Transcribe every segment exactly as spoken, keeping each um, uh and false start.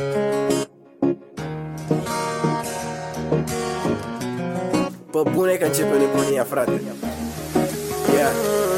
Pă bune că începe nebunia, frate. Yeah.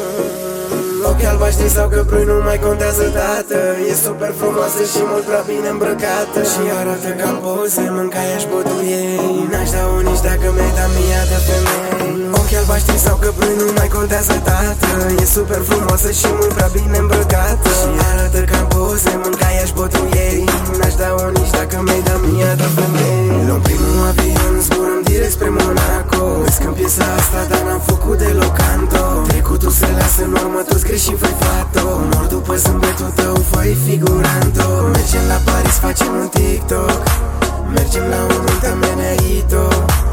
Ochii albaștri sau căprui nu mai contează, tată. E super frumoasă și mult prea bine îmbrăcată și arată ca poze, mâncaia-și botul ei. N-aș da-o nici dacă mi-ai da mia de femei. Ochii albaștri sau căprui nu mai contează, tată. E super frumoasă și mult prea bine îmbrăcată și arată ca poze, mâncaia-și botul ei. N-aș da-o nici dacă mi-ai da mia de femei. Luăm primul avion, zburăm direct spre Monaco. Vezi că-n piesa asta, dar n-am făcut deloc canto. Trecutul se lasă în urmă, tu scrii și fai fato. Mor după zâmbetul tău, fă-i figuranto. Mergem la Paris, facem un TikTok. Mergem la un nuntă meneito.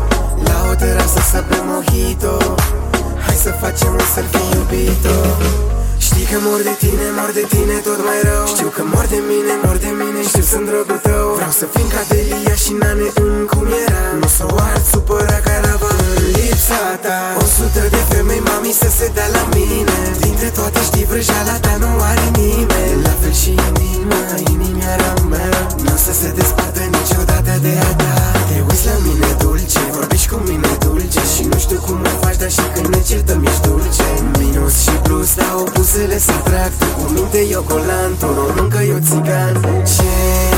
La o terasă să bem mojito. Hai să facem un selfie, iubito. Știi că mor de tine, mor de tine tot mai rău. Știu că mor de mine, mor de mine, știu sunt drogul tău. Vreau să fim ca Delia și Nane în cum era. Nu s-o ard, supăra caravan în lipsa ta. O sută de femei, mami, să se dea la mine. Dintre toate știi vrăjeala ta nu are nimeni. La fel și inima, inimioara mea nu o să se despartă niciodată de a ta. Te uiți la mine dulce, vorbești cu mine dulce și nu știu cum mă faci, dar și când ne certăm ești dulce. Minus și plus, dar opusele se trag. Tu cu minte eu colan, tu româncă eu țigan. Ce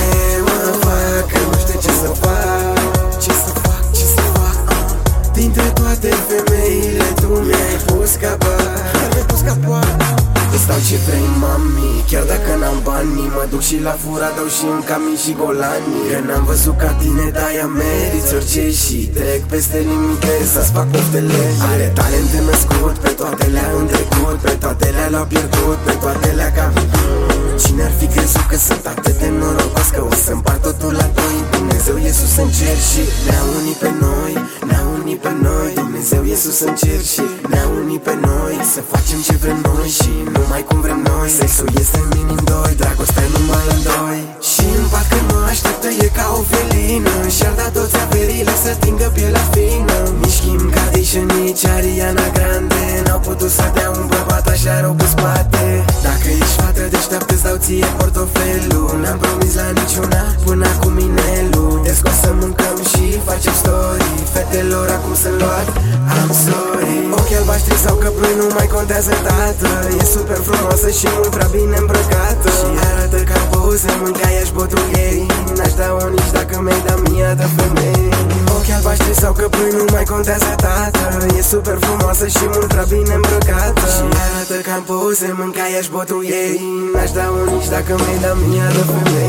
mă fac, că nu știu ce să fac. Ce să fac, ce să fac uh. Dintre toate femeile tu mi-ai pus capac. Chiar mi-ai pus capac. Îți dau ce vrei, mami, chiar dacă n-am bani. Mă duc și la fura, dau și în camin și golani. Că n-am văzut ca tine, de-aia meriți orice și trec peste limite să-ți fac poftele. Are talent născut, pe toate le-a întrecut, pe toate le-a pierdut, pe toate le-a cam. Cine ar fi crezut că sunt atât de norocos, că o să împart totul la doi. Dumnezeu Iisus în cer și ne-a unit pe noi, ne-a unit pe noi. Dumnezeu Iisus în cer și ne-a unit pe noi. Să facem ce vrem noi și numai cum vrem noi. Sexul este minim doi, dragostea numai în doi. Și în pat când mă așteptă e ca o felină. Și-ar da toți averile să stingă pielea fină. Nici Kim Kardashian, nici Ariana Grande n-au putut să dea un bărbat așa rău pe spate. Dacă ești fată deșteaptă, îți dau ție portofelul. N-am promis la niciuna până acum inelul. Te scos să mâncăm și facem story. Fetelor acum sunt luat, I'm sorry. Ochii albaștri sau căprui nu mai contează, tată. E super frumoasă și mult prea bine îmbrăcată și arată ca poze, mâncaia-și botul ei. N-aș da-o nici dacă mi-ai da mia de femei. Ochii albaștri sau căprui nu mai contează, tată. E super frumoasă și mult prea bine îmbrăcată și arată ca poze, mâncaia-și botul ei. N-aș da-o nici dacă mi-ai da mia de femei.